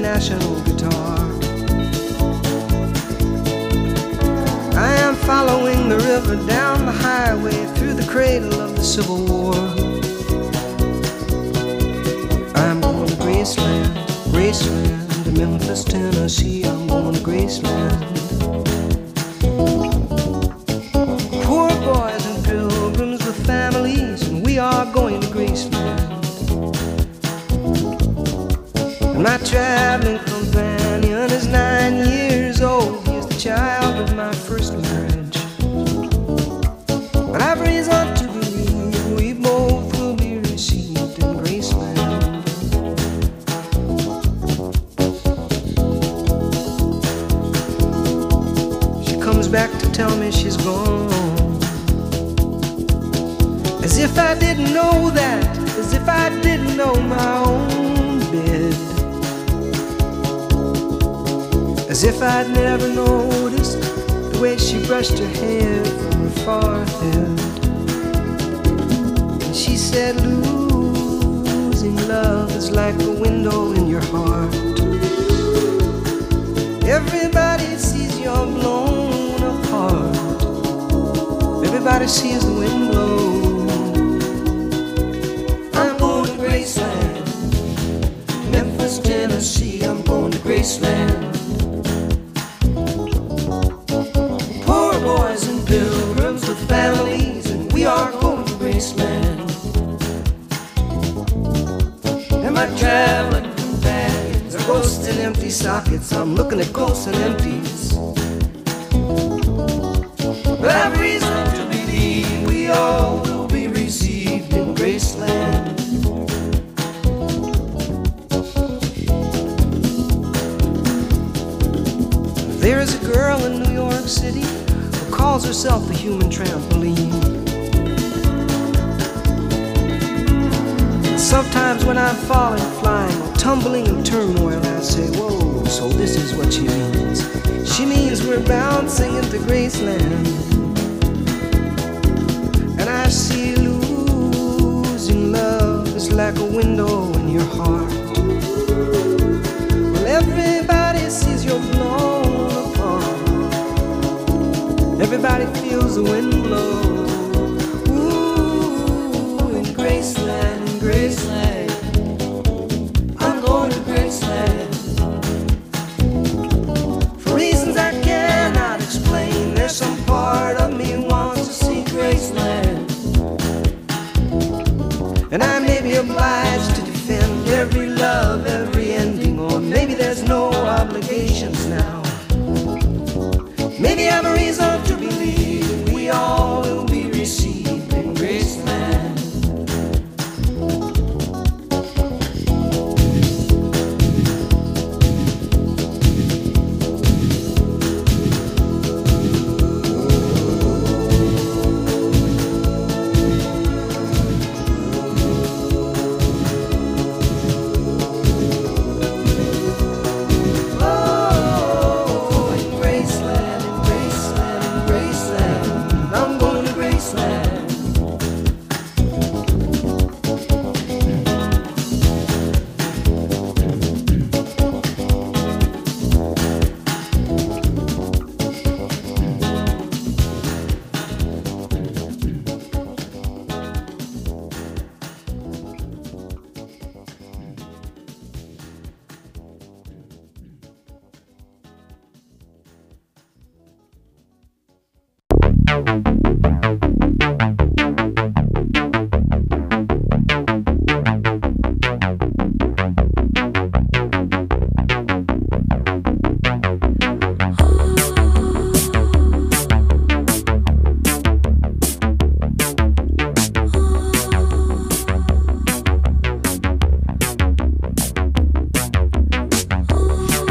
national guitar. I am following the river down the highway through the cradle of the Civil War. I'm going to Graceland, Graceland, to Memphis, Tennessee. I'm going to Graceland. Poor boys and pilgrims with families, and we are going to Graceland. And my traveling companion is 9 years old. He is the child of my first marriage. But I've reason to believe we both will be received in Graceland. She comes back to tell me she's gone, as if I didn't know that, as if I didn't know my own bed, as if I'd never noticed the way she brushed her hair from her forehead. And she said, losing love is like a window in your heart. Everybody sees you're blown apart. Everybody sees the wind blow. I'm going to Graceland, Memphis, Tennessee. I'm going to Graceland. Boys and pilgrims with families, and we are going to Graceland. And my traveling companions are ghosts and empty sockets. I'm looking at ghosts and empties. But I've reason to believe we all will be received in Graceland. There is a girl in New York City who calls herself the human trampoline. Sometimes when I'm falling, flying, or tumbling in turmoil, I say, whoa, so this is what she means. She means we're bouncing into Graceland. And I see losing love is like a window in your heart. Well, everybody sees you're blown apart. Everybody feels the wind blow. Ooh, in Graceland, in Graceland. I'm going to Graceland. For reasons I cannot explain, there's some part of me wants to see Graceland. And I may be obliged to defend every love, every ending, or maybe there's no obligations now. Maybe I have a reason to believe we all will be received in Graceland.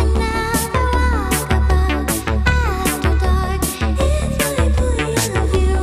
After dark, it's really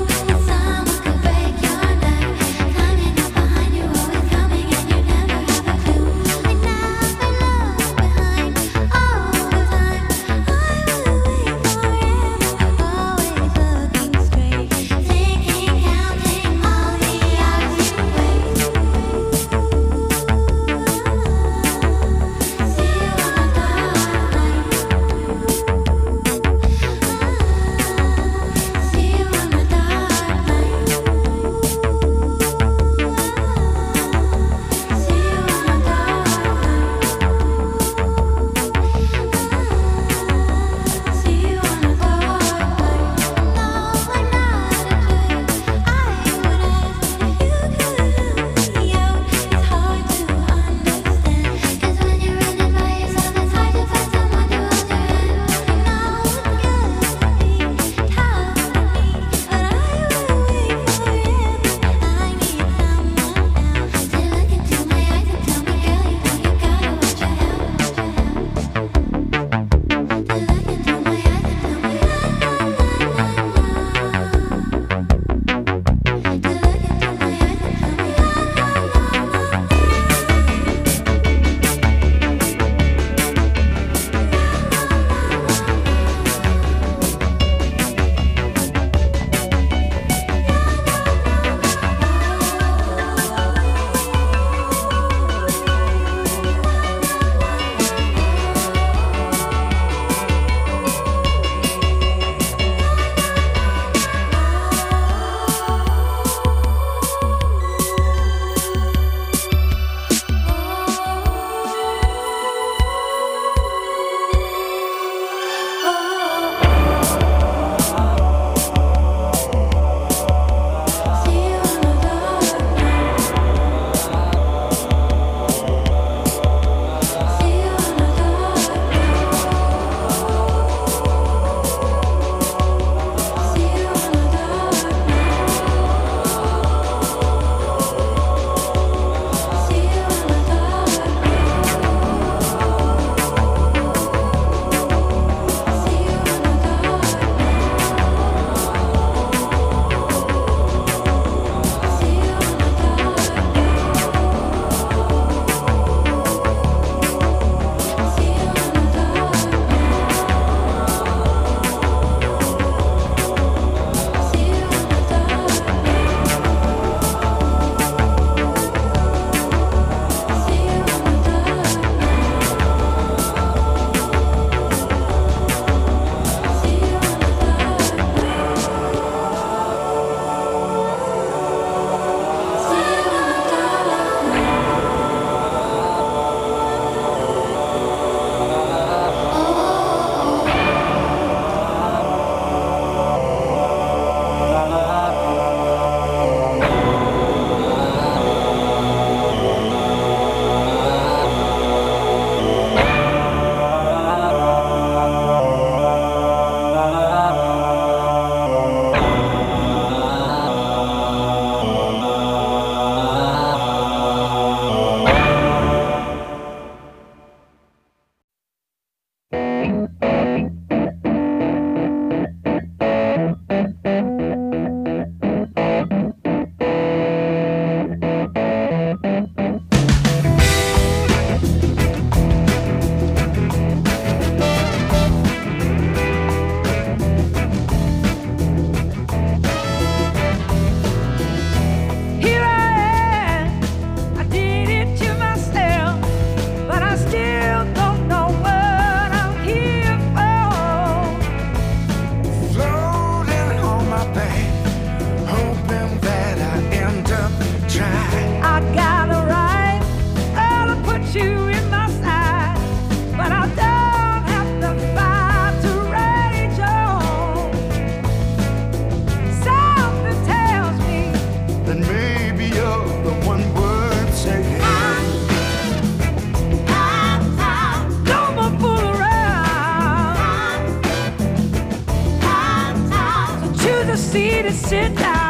the seat and sit down.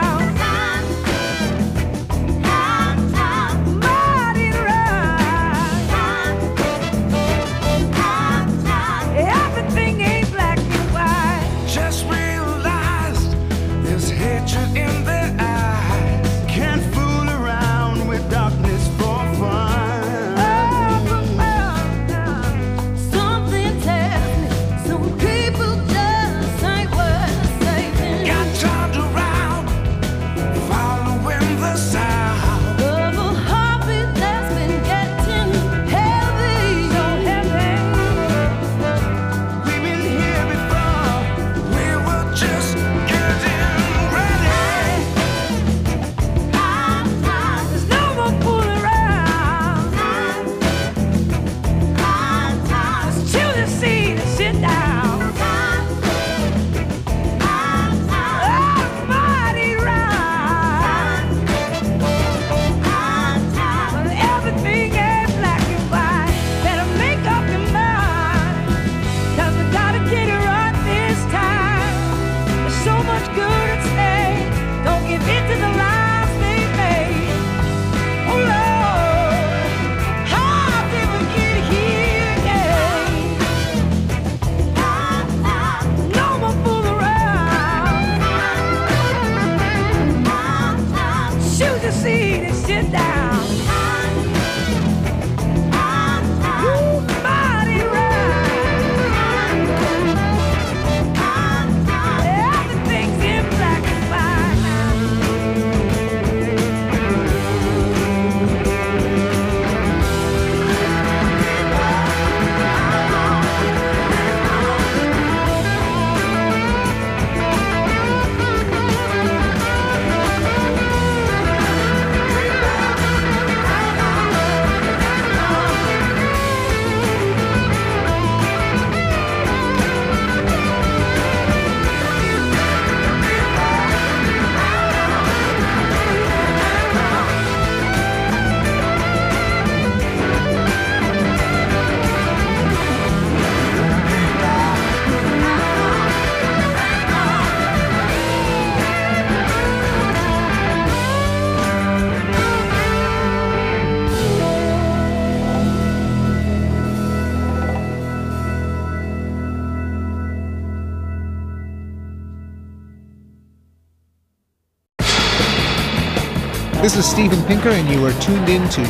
This is Steven Pinker, and you are tuned in to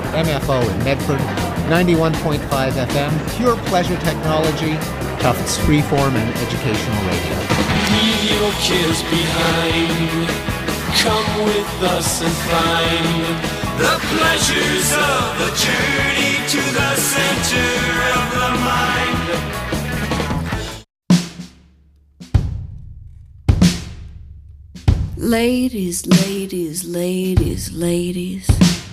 WMFO in Medford, 91.5 FM, pure pleasure technology, Tufts freeform and educational radio. Leave your kids behind. Come with us and find the pleasures of the journey to the center of the mind. Ladies, ladies, ladies, ladies.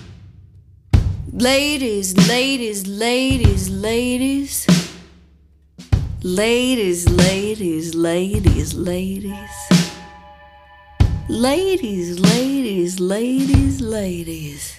Ladies, ladies, ladies, ladies. Ladies, ladies, ladies, ladies. Ladies, ladies, ladies, ladies.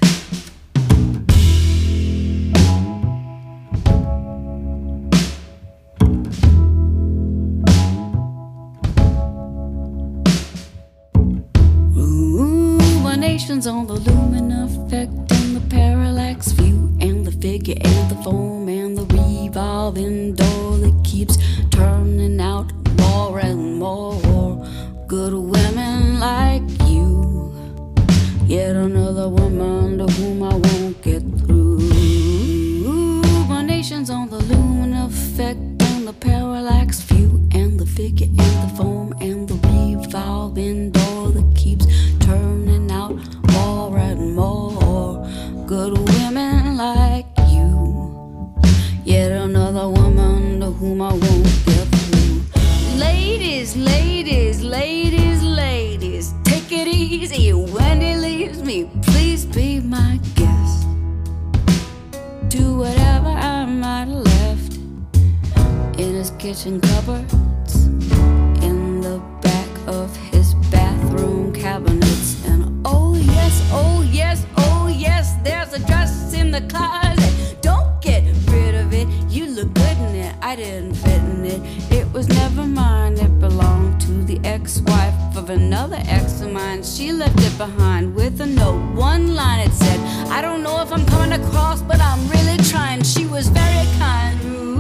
On the lumen effect and the parallax view and the figure and the foam and the revolving door that keeps turning out more and more good women like you. Yet another woman to whom I won't get through. My nation's on the lumen effect and the parallax view and the figure and the foam and the revolving door that keeps turning out more and more good women like you. Yet another woman to whom I won't get through. Ladies, ladies, ladies, ladies, take it easy when he leaves me. Please be my guest. Do whatever I might have left in his kitchen cupboards, in the back of his bathroom cabinets, and oh yes, oh yes, there's a dress in the closet. Don't get rid of it, you look good in it. I didn't fit in it, it was never mine, it belonged to the ex-wife of of another ex of mine. She left it behind with a note, one line it said, I don't know if I'm coming across, but I'm really trying. She was very kind. Ooh,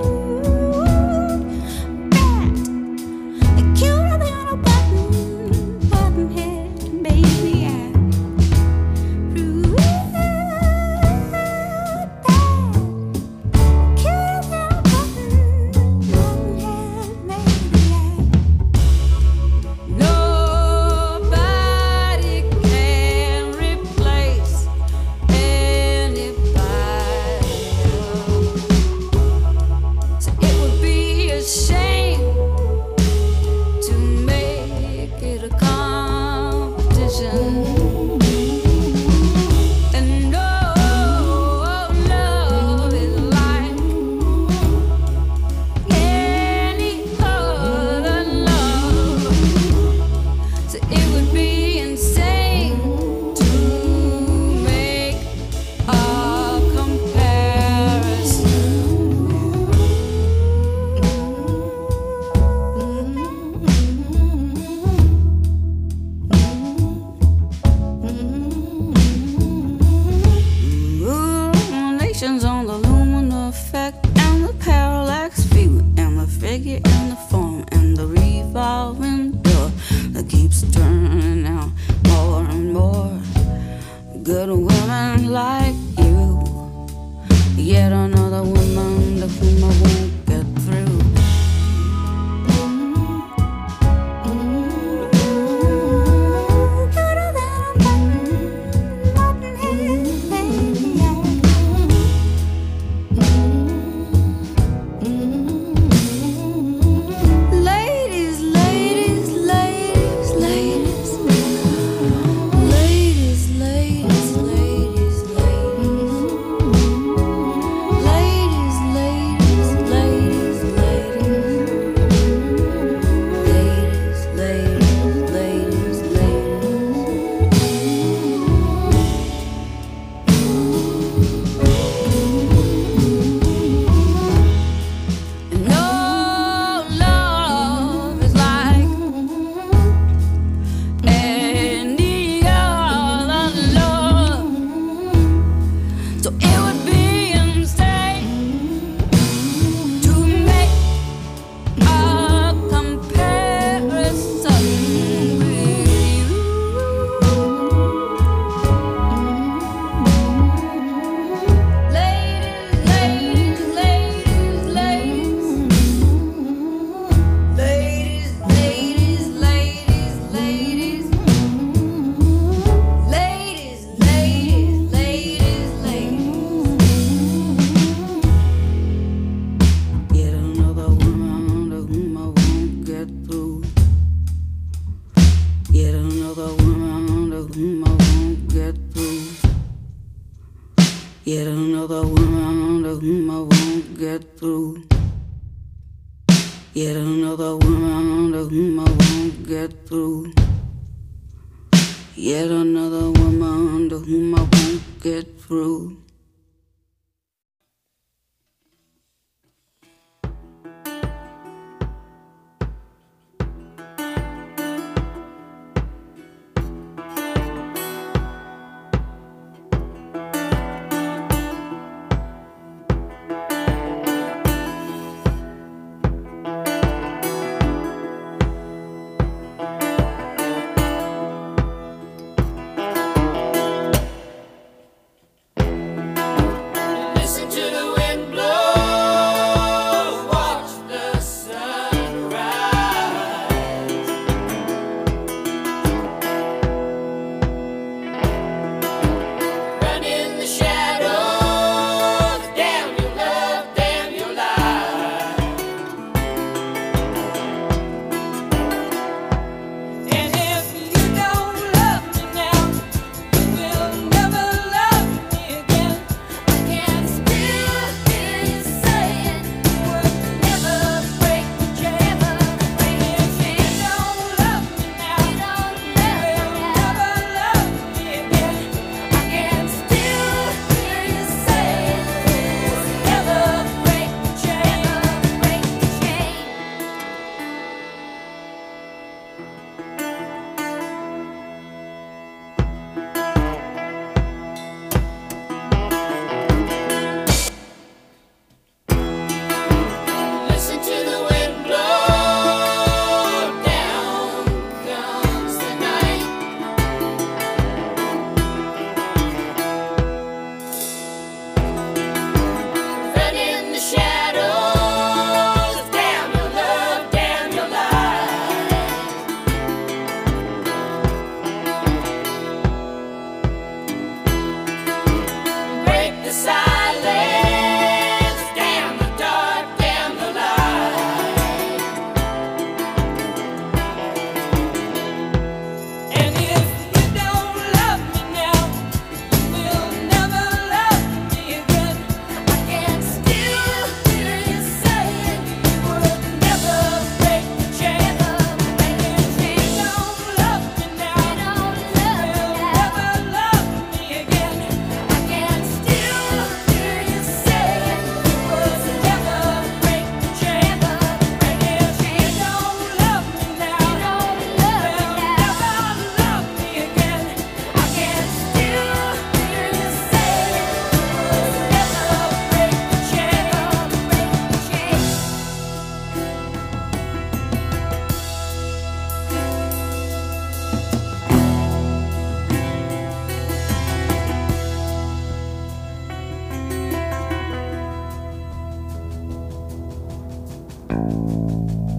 bad. Cuter than a button head maniac. Ooh, bad. Cuter than a button head maniac. Nobody can replace anybody else. So it would be a shame to make it a competition. And no love is like any other love. So it would be insane to make a comparison. Nations on the luminous effect and the parallax view and the figure and the form and the revolving door that keeps turning out more and more good women like you. Yet another woman to whom I won't get through. Cuter than a button-head maniac. Ladies, ladies, ladies, ladies. Ladies, ladies, ladies, ladies. Ladies, ladies, ladies, ladies. Ladies, ladies, ladies, ladies. No love is like any other love. So it would be insane to make a comparison with you. Ladies, ladies, ladies, ladies. Ladies, ladies, ladies, ladies. Ladies, ladies, ladies, ladies. Yet another woman to whom I won't get through. Yet another woman to whom I won't get through. Yet another woman to whom I won't get through. Yet another woman to whom I won't get through. Yet another woman to whom I won't get through.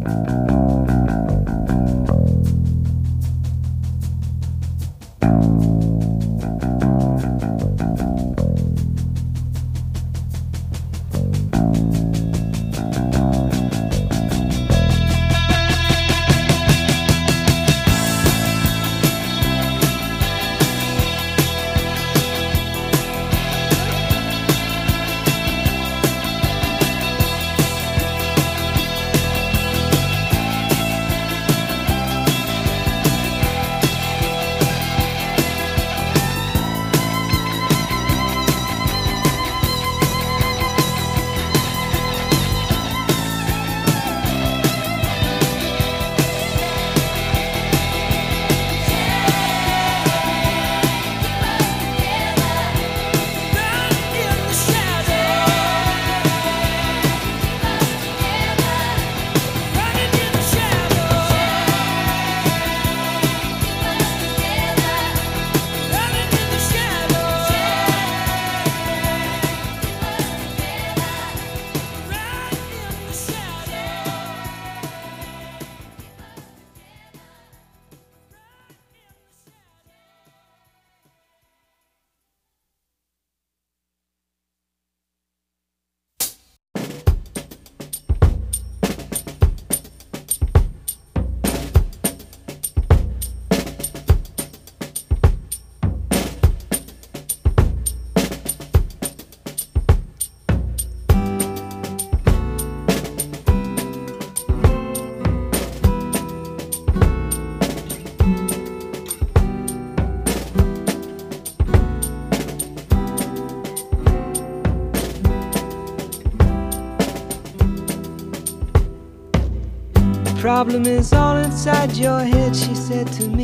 Problem is all inside your head, she said to me.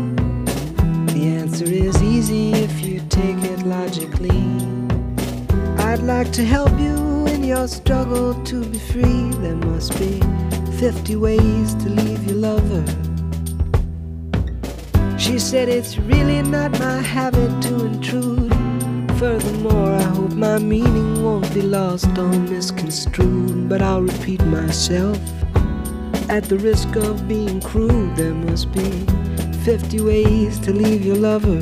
The answer is easy if you take it logically. I'd like to help you in your struggle to be free. There must be 50 ways to leave your lover. She said it's really not my habit to intrude. Furthermore, I hope my meaning won't be lost or misconstrued. But I'll repeat myself at the risk of being crude. There must be 50 ways to leave your lover.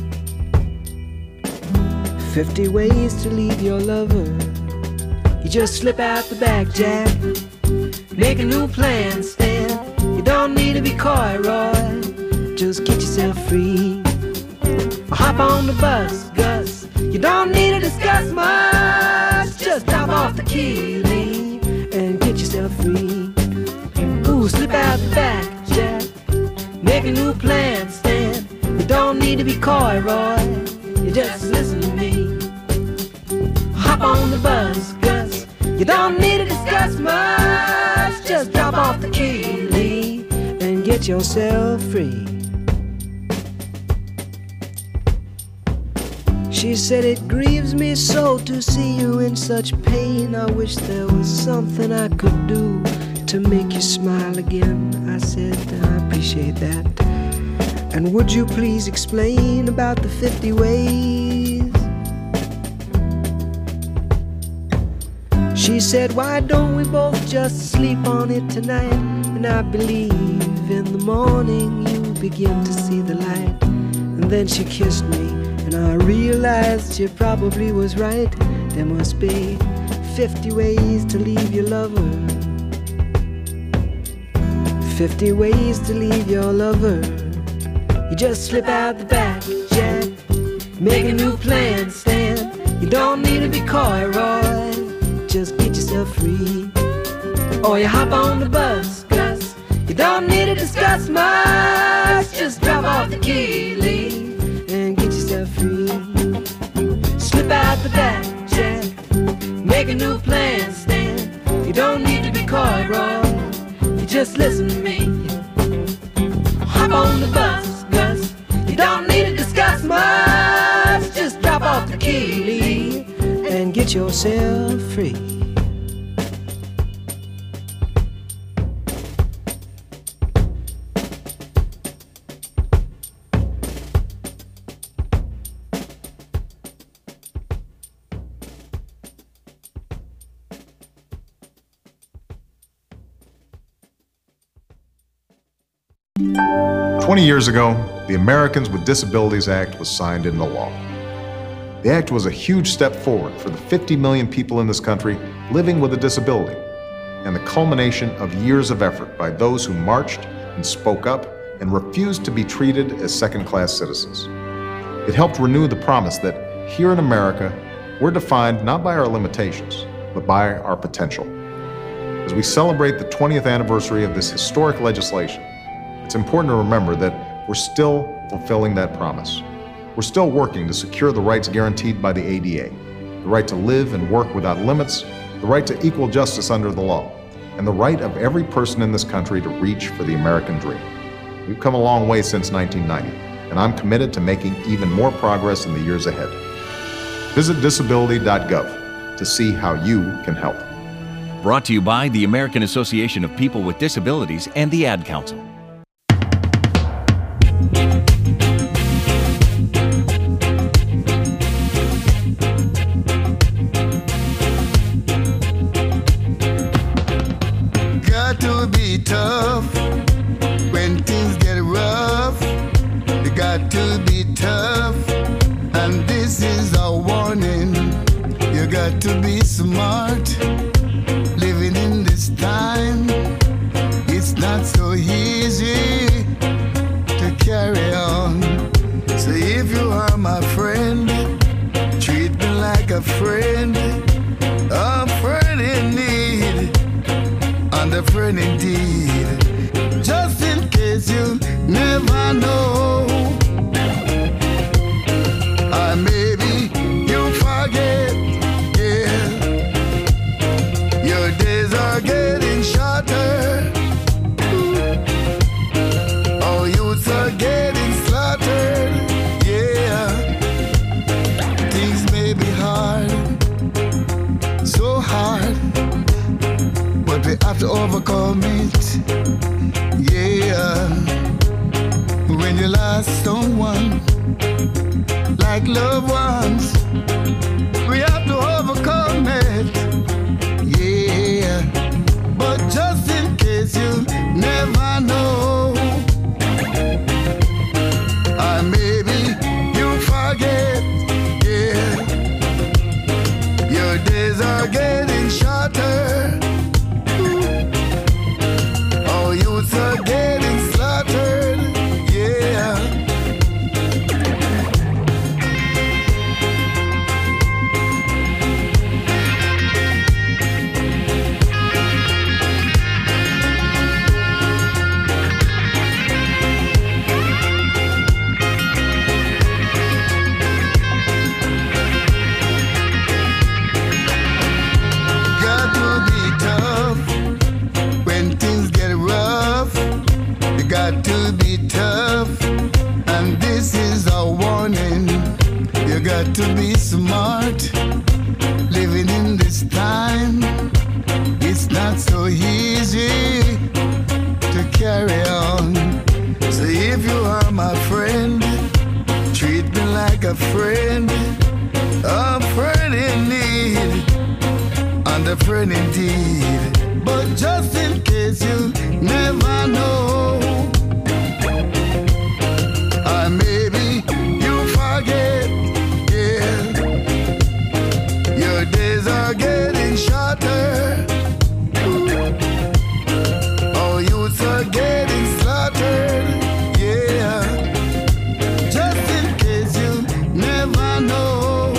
50 ways to leave your lover. You just slip out the back, Jack. Make a new plan, Stan. You don't need to be coy, Roy. Just get yourself free. Or hop on the bus, Gus. You don't need to discuss much. Just drop off the key, Lee, and get yourself free. Slip out the back, Jack. Make a new plan, Stan. You don't need to be coy, Roy. You just listen to me. Hop on the bus, Gus. You don't need to discuss much. Just drop off the key, Lee, and get yourself free. She said it grieves me so to see you in such pain. I wish there was something I could do to make you smile again. I said, I appreciate that. And would you please explain about the 50 ways? She said, why don't we both just sleep on it tonight? And I believe in the morning you begin to see the light. And then she kissed me, and I realized she probably was right. There must be 50 ways to leave your lover. 50 ways to leave your lover. You just slip out the back, Jack. Make a new plan, Stan. You don't need to be coy, Roy. Just get yourself free. Or you hop on the bus, Gus. You don't need to discuss much. Just drop off the key, Lee, and get yourself free. Slip out the back, Jack. Make a new plan, Stan. You don't need to be coy, Roy. Just listen to me. Hop on the bus, Gus. You don't need to discuss much. Just drop off the key, Lee, and get yourself free. 20 years ago, the Americans with Disabilities Act was signed into law. The act was a huge step forward for the 50 million people in this country living with a disability, and the culmination of years of effort by those who marched and spoke up and refused to be treated as second-class citizens. It helped renew the promise that here in America, we're defined not by our limitations, but by our potential. As we celebrate the 20th anniversary of this historic legislation, it's important to remember that we're still fulfilling that promise. We're still working to secure the rights guaranteed by the ADA, the right to live and work without limits, the right to equal justice under the law, and the right of every person in this country to reach for the American dream. We've come a long way since 1990, and I'm committed to making even more progress in the years ahead. Visit disability.gov to see how you can help. Brought to you by the American Association of People with Disabilities and the Ad Council. Got to be tough when things get rough. You got to be tough, and this is a warning. You got to be smart. Living in this time, it's not so easy to carry on. So if you are my friend, treat me like a friend in need, and a friend indeed. Just in case you never know, or maybe you forget. Your days are getting shorter. All youths are getting slaughtered. Yeah, things may be hard, so hard, but we have to overcome it. Yeah, when you lost someone, like loved ones, we have to overcome it. Yeah, but just in case you never know, or maybe you forget. Yeah, your days are getting shorter. All youths are getting slaughtered. Yeah. Got to be tough, and this is a warning. You got to be smart. Living in this time, it's not so easy to carry on. So if you are my friend, treat me like a friend in need, and a friend indeed. But just in case you never know, or maybe you forget. Yeah, your days are getting shorter. All youths are getting slaughtered. Yeah, just in case you never know,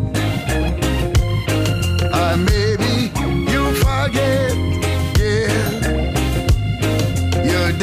or maybe you forget. Yeah, your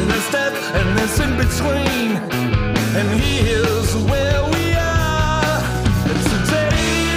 and a step and this in between. And here's where we are today.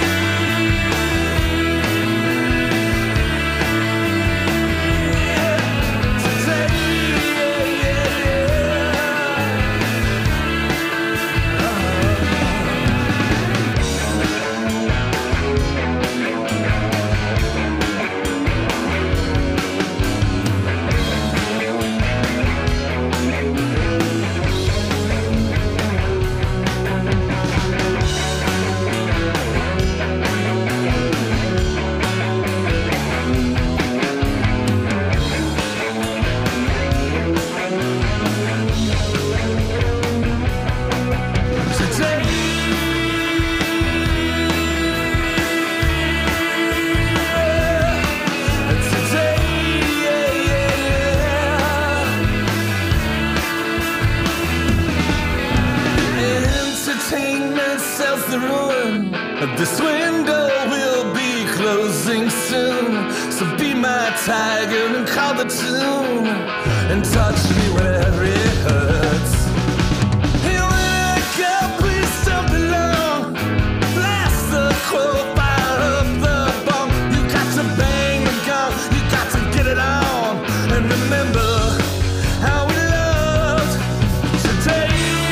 This window will be closing soon, so be my tiger and call the tune and touch me where it hurts. Hey, wake up, please don't belong. Blast the crow, fire up the bomb. You got to bang the gong, you got to get it on, and remember how we loved today.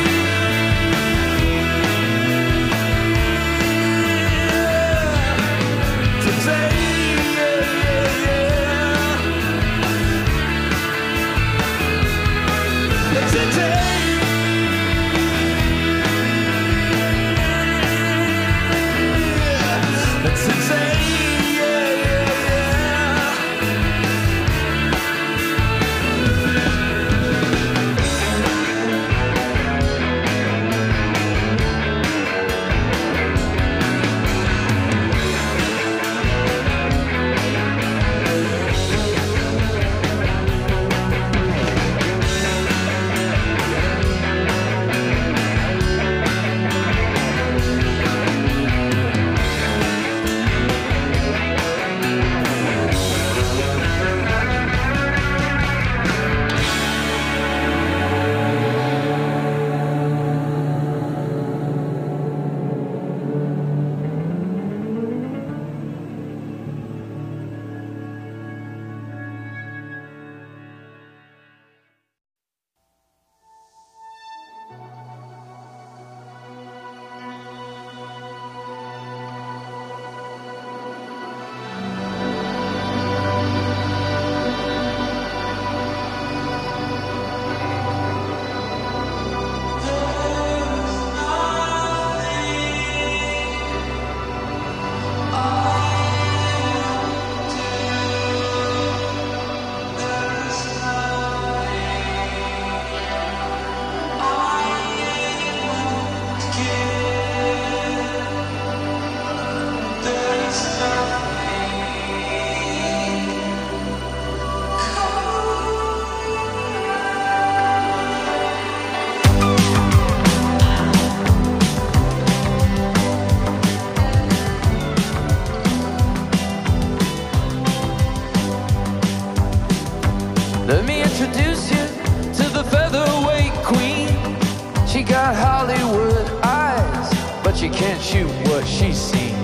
Let me introduce you to the featherweight queen. She got Hollywood eyes, but you can't shoot what she's seen.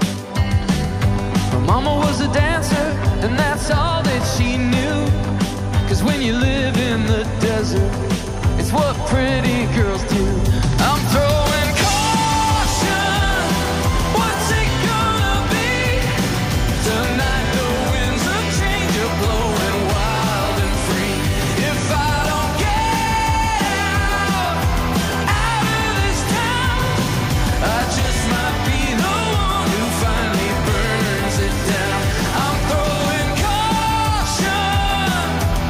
Her mama was a dancer, and that's all that she knew. 'Cause when you live in the desert, it's what pretty girls do. I'm throwing caution. What's it gonna be? Tonight the winds of change are blowing wild and free. If I don't get out of this town, I just might be the one who finally burns it down. I'm throwing caution.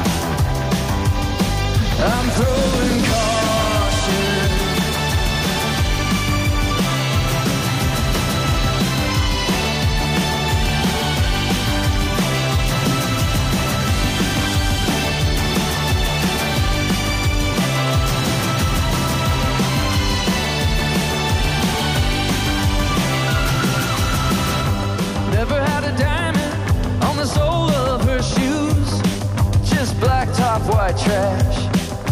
I'm throwing caution. Never had a diamond on the sole of her shoes, just black top, white trash.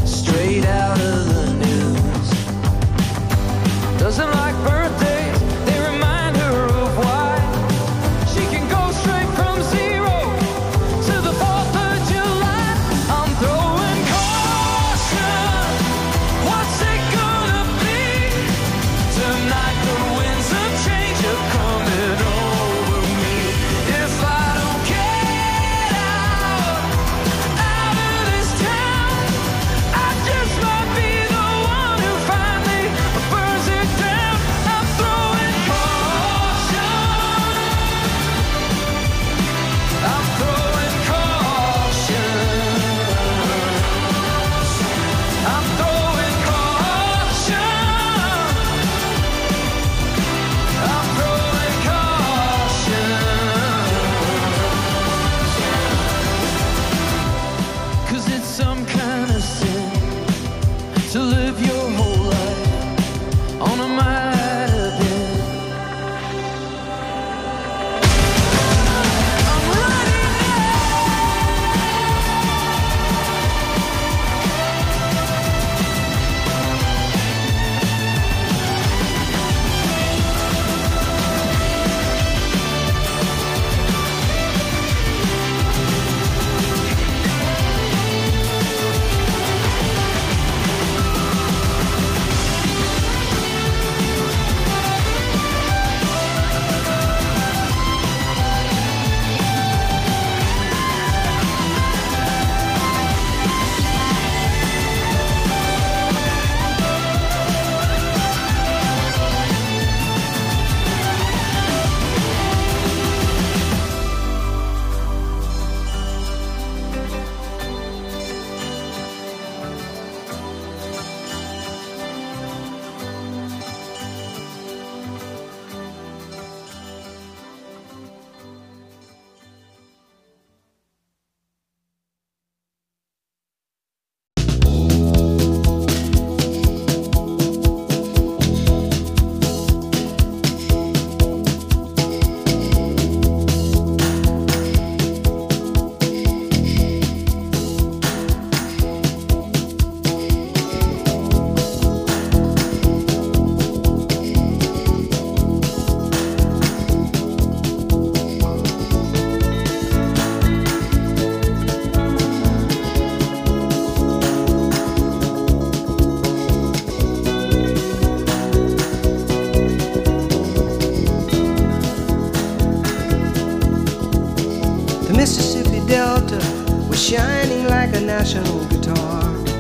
Santa was shining like a national guitar.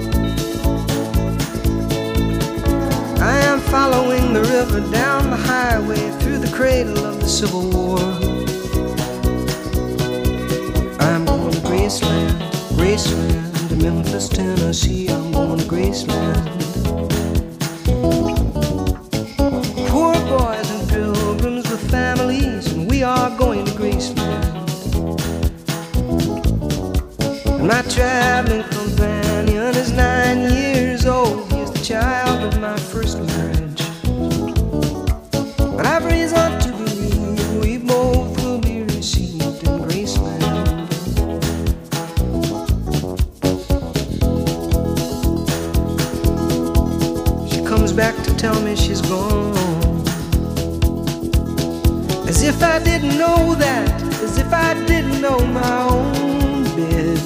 I am following the river down the highway through the cradle of the Civil War. I'm going to Graceland, Graceland, to Memphis, Tennessee. I'm going to Graceland. Poor boys and pilgrims with families, and we are going to Graceland. And my traveling companion is 9 years old. He is the child of my first marriage. But I've reason to believe we both will be received in Graceland. She comes back to tell me she's gone, as if I didn't know that, as if I didn't know my own bed,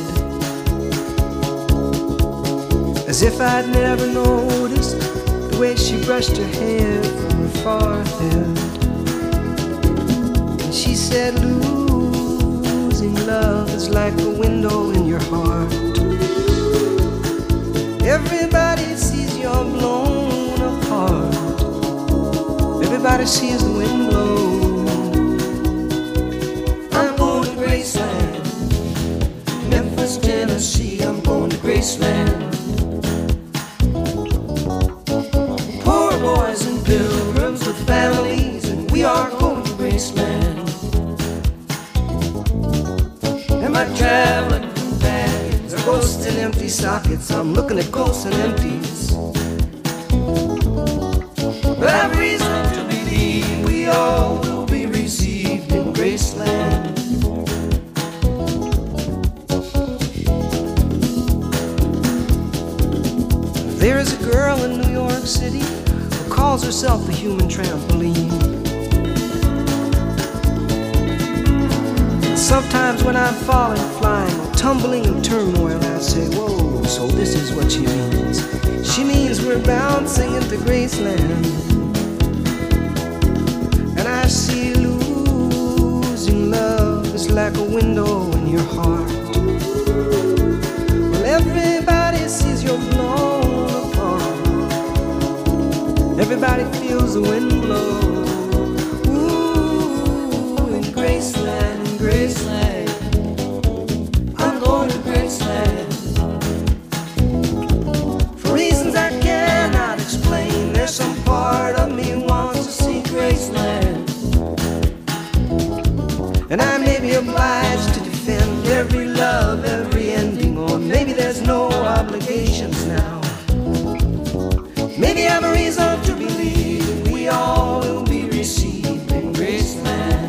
as if I'd never noticed the way she brushed her hair from her forehead. And she said, losing love is like a window in your heart. Everybody sees you're blown apart. Everybody sees the wind blow. I'm going to Graceland, Memphis, Tennessee. I'm going to Graceland. Poor boys and pilgrims with families, and we are going to Graceland. And my traveling companions are ghosts and empty sockets. I'm looking at ghosts and empties. But I've reason to believe we all will be received in Graceland. There is a girl in New York City who calls herself the human trampoline. Sometimes when I'm falling, flying, or tumbling in turmoil, I say, whoa, so this is what she means. She means we're bouncing into Graceland. And I see losing love is like a window in your heart. Well, everybody sees you're blown apart. Everybody feels the wind blow. Ooh, in Graceland, in Graceland. I'm going to Graceland. For reasons I cannot explain, there's some part of me wants to see Graceland. And I may be obliged to defend every love, every ending, or maybe there's no obligations now. Maybe I have a reason to believe we all will be received in Graceland.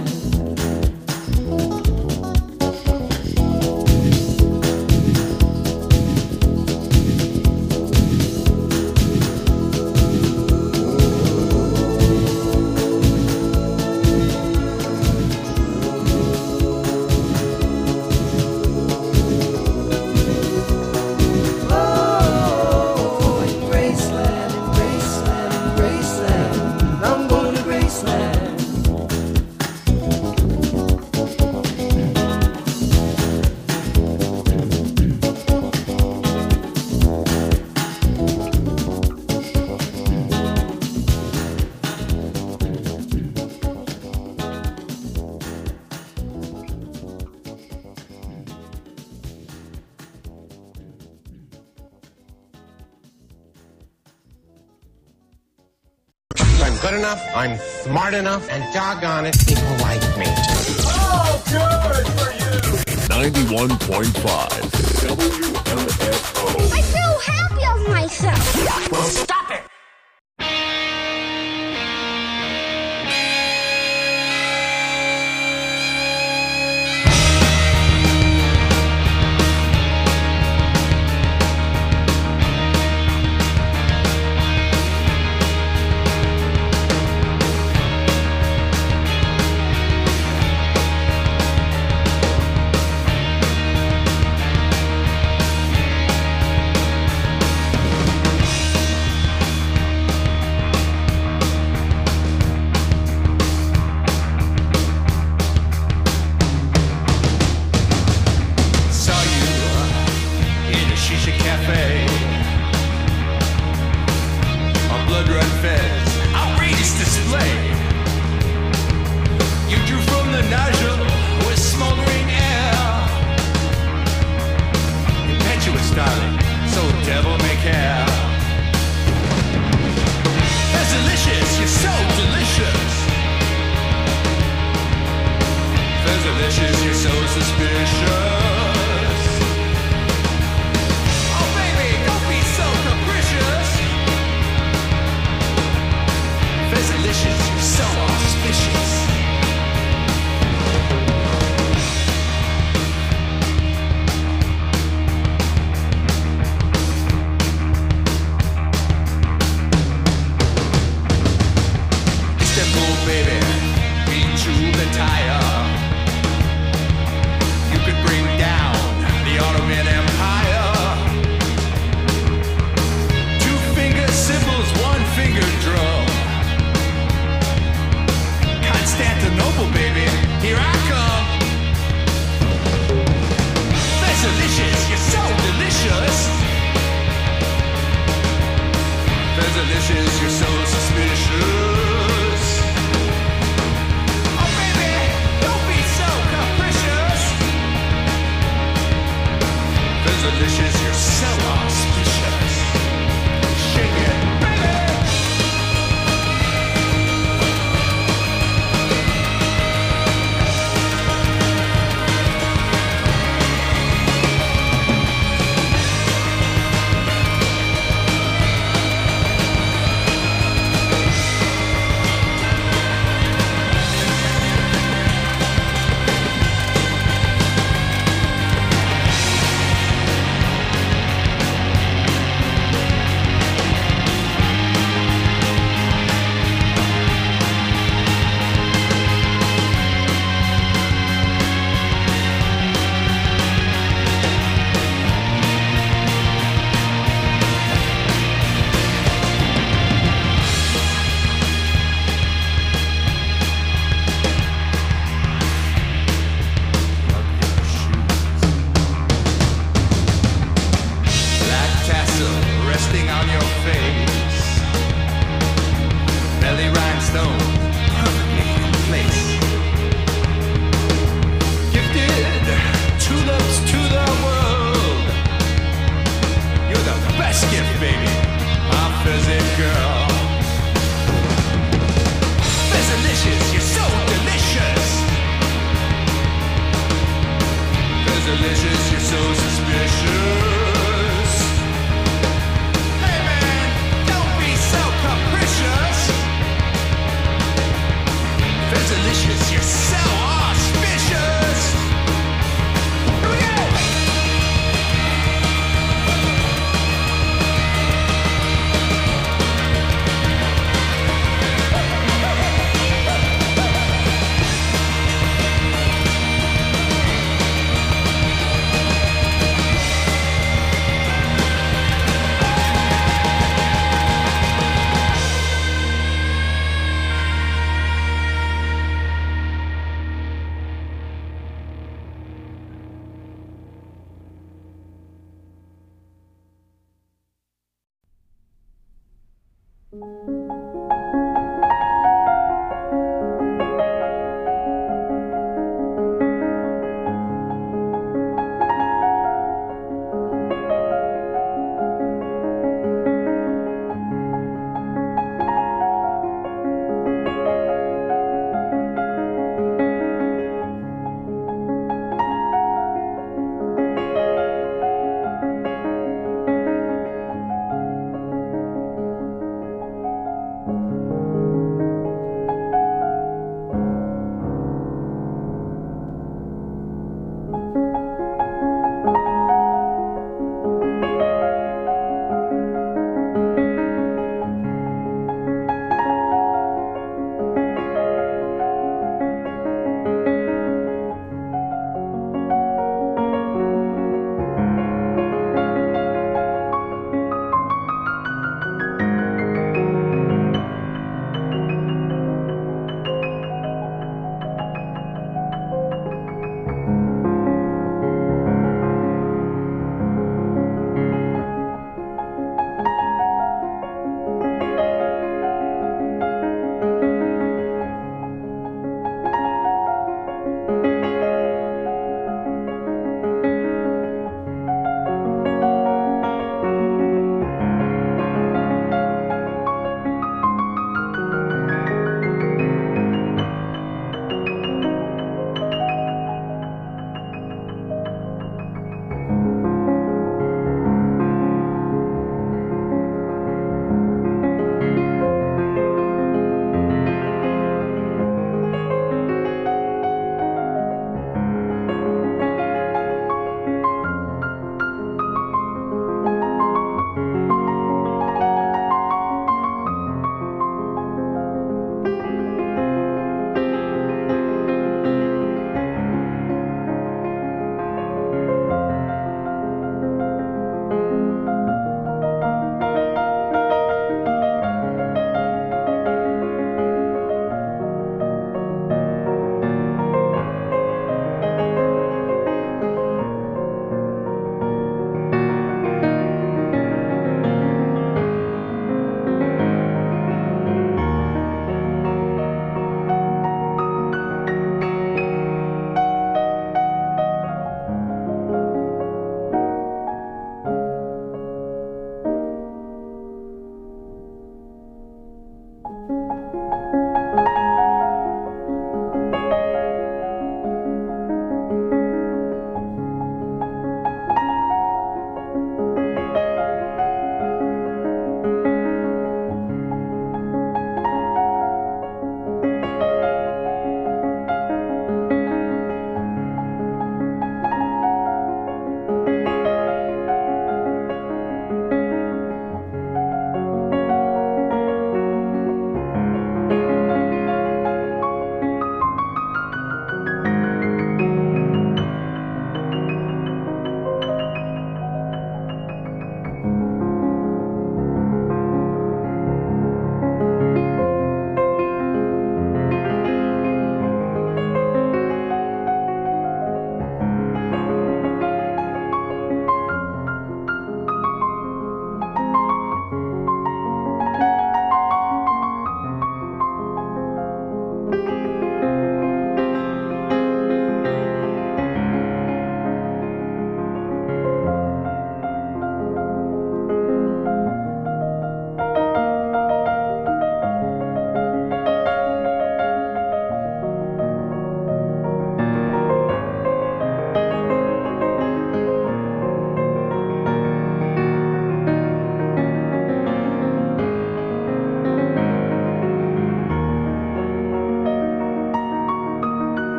I'm good enough, I'm smart enough, and doggone it, people like me. Oh, good for you! 91.5 WMFO. I'm so happy of myself. Well, stop it! Fez, outrageous display. You drew from the nozzle with smoldering air. Impetuous, darling, so devil may care. That's delicious, you're so delicious. That's delicious, you're so suspicious. Oh baby, don't be so capricious. That's delicious, you're so auspicious. Baby, be true the tire. You could bring down the Ottoman Empire. 2 finger cymbals, 1 finger drum. Constantinople, baby, here I come. That's delicious, you're so delicious. That's delicious, you're so suspicious. Delicious, you're so auspicious. Shake it, baby.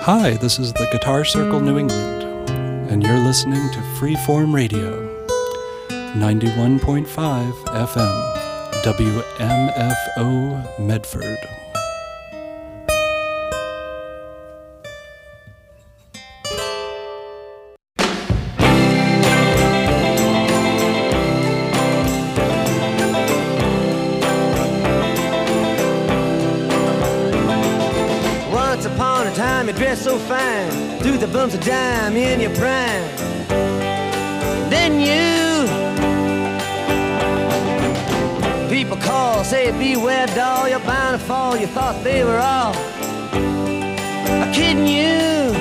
Hi, this is the Guitar Circle New England, and you're listening to Freeform Radio, 91.5 FM, WMFO Medford. So fine, through the bumps of dime in your prime. Then you people call, say beware doll, you're bound to fall. You thought they were all kidding you.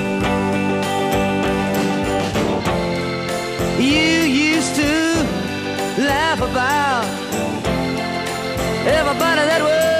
You used to laugh about everybody that was